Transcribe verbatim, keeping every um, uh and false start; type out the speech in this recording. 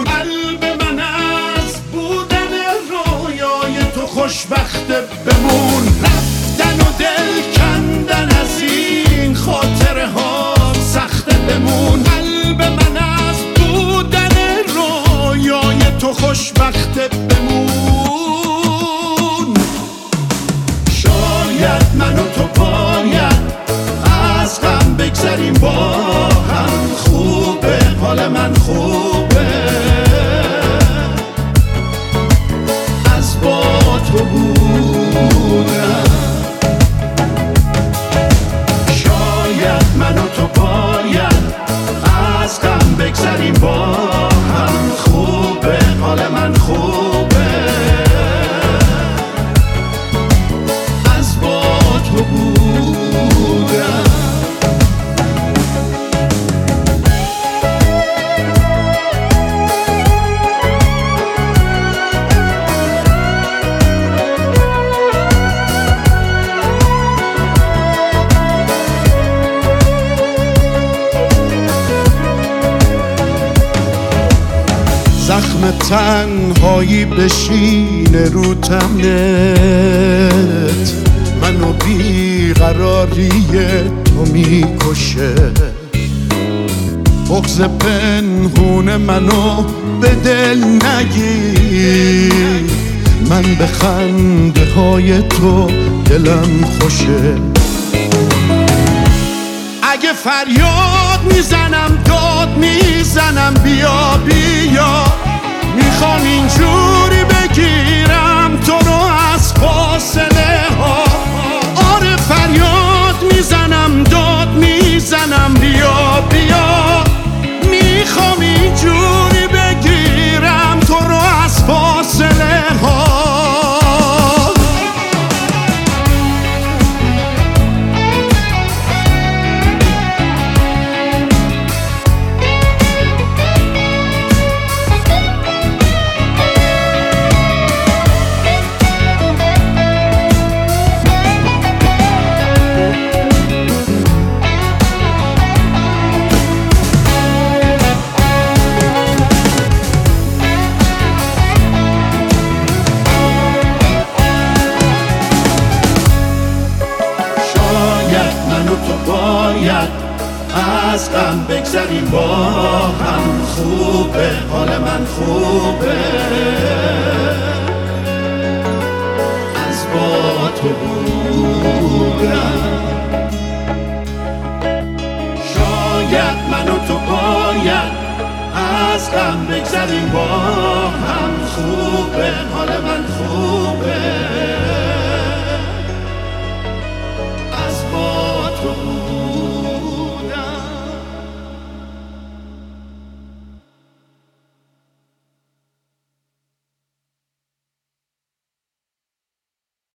قلب من از بودن رویای تو خوشبخت بمون. رفتن و دل کندن از این خاطره ها سخت بمون. قلب من از بودن رویای تو خوشبخت بمون. شاید من و تو باید از غم بگذریم با هم. خوبه حال من خوبه از با تو بودم. شاید من و تو باید از غم بگذریم با هم. خوبه حال من خوبه از با تو بودم. زخم تنهایی بشینه رو تنت. منو بیقراری تو میکشه. بغض پنهون منو به دل نگیر. من به خنده های تو دلم خوشه. اگه فریاد میزنم داد میزنم بیا بیا. میخوام اینجوری بگیرم تو رو از فاصله ها. آره فریاد میزنم داد میزنم بیا بیا. میخوام اینجوری بگیرم تو رو از فاصله ها. از غم بگذریم با هم. خوبه حال من خوبه از با تو بودم. شاید من و تو باید از غم بگذریم با هم. خوبه